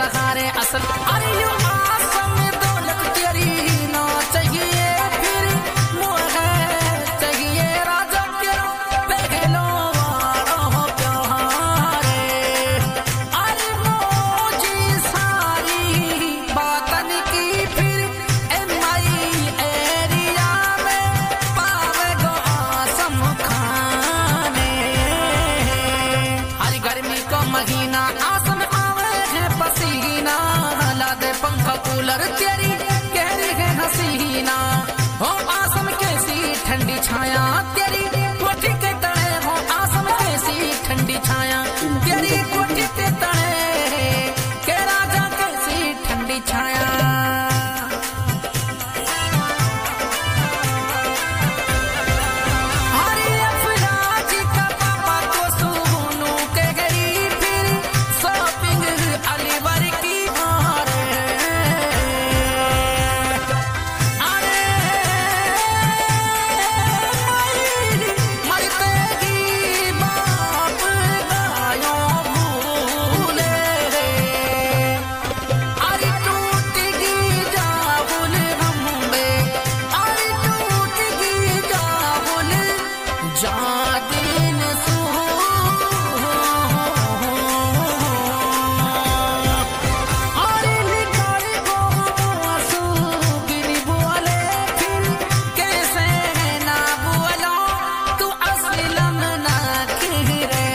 सहारे असल अरे यू आसम दौलत तेरी ना चाहिए फिर मुझे चाहिए राजा तेरा पहलो वारो प्यारे अरे मोजी सारी बातन की फिर एमआई एरिया में पावे गो आसम खाने हर गर्मी को महीना आसम आवे है पसीना ला दे पंखा कूलर तेरी कहरी है हसीना हो आसम कैसी ठंडी छाया तेरी कोठी के तले हो आसम कैसी ठंडी छाया तेरी कोठी के तले के राजा कैसी ठंडी छाया हरी अफराजी का पापा को सुनू के गई फिर शॉपिंग अलीवर की अरे मरते ही बाप गायों भूले अरे टूटेगी जाहुल हमबे अरे टूटेगी जाहुल जादिन सू अरे निकाल गो आंसू गिरी बोले फिर कैसे ना बोलो तू असलम ना खिरे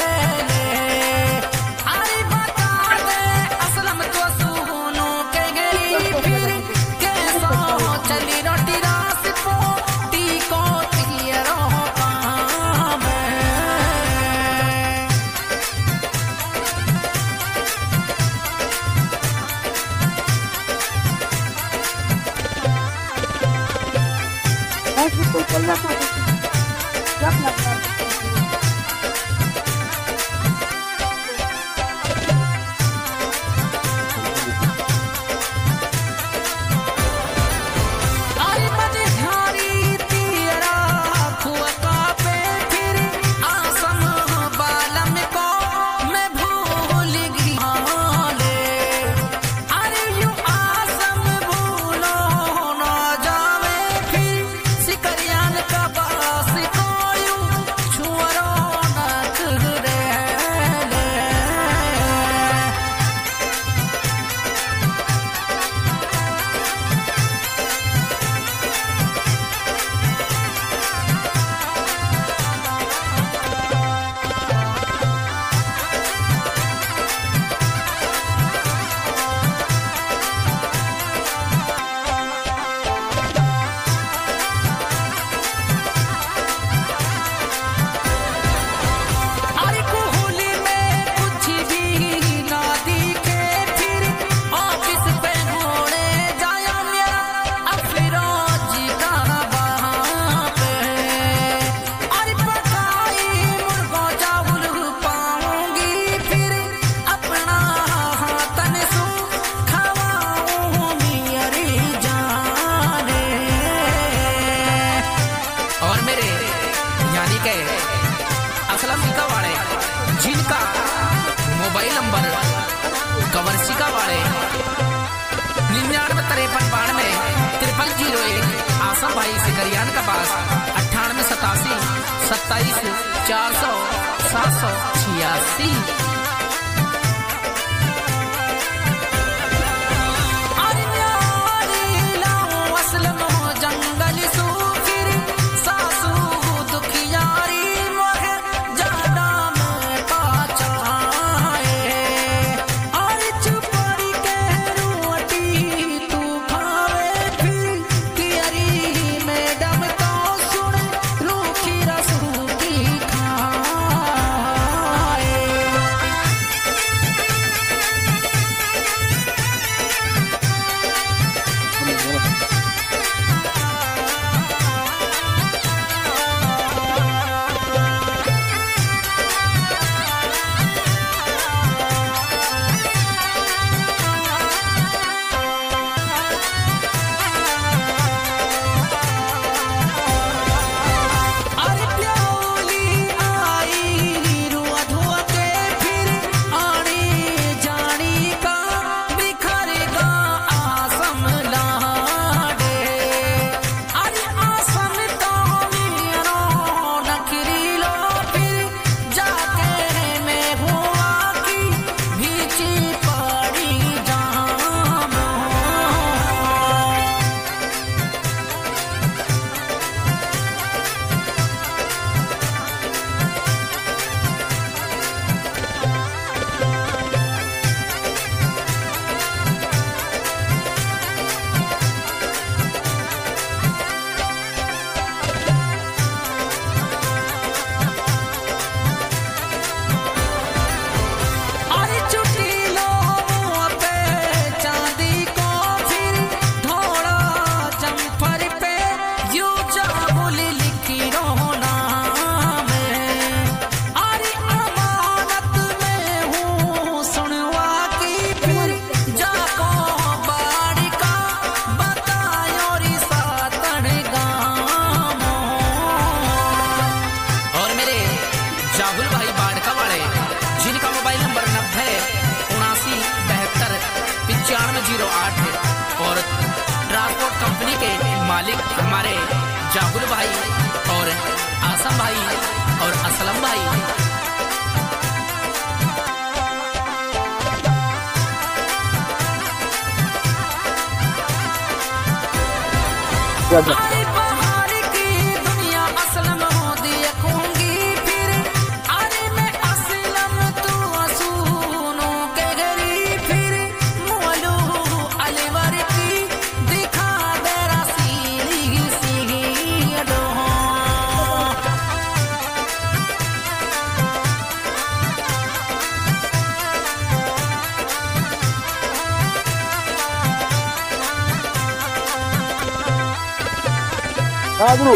अरे बता दे असलम तो सुनो के गई फिर कैसो चली रोटी रास पोटी को तियरो काम ऐसे तो चलना था जब लगता अरे मझधारी तेरा खुआ पे फिर आसम बालम को मैं भूल गई अरे यू आसम भूलो ना जावे फिर सिकरियान का बास को यू छुअरो ना करे अरे कोहली में कुछ भी ना दिखे फिर ऑफिस पे घोड़े जाया मेरा अफरोजी का वहाँ पे अरे पकाई मुर्गो चावल पाऊंगी फिर अपना हाथन सू खवाऊंगी अरे जाने और मेरे यानी के असलम का वाले जिनका मोबाइल नंबर कवर्सी का वाले 995392 आसम भाई सिकरियान का पास 988727400786 अरे न्यारी लाऊं असलम जंगल सू फिर सासू दुखियारी मोहे जाना में पाचाए अरे चुपड़ी के रोटी तू खावे फिर कियरी मैडम तो सुन रूखी रसूखी खाए आई बाहर की दुनिया असलम हो देखूंगी फिर। अरे मैं असलम तू असूनो के गरी फिर। मोलू अलवर की दिखा दे रसीली सी अडो। Cadro.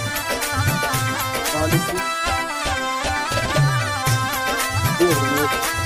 Vale.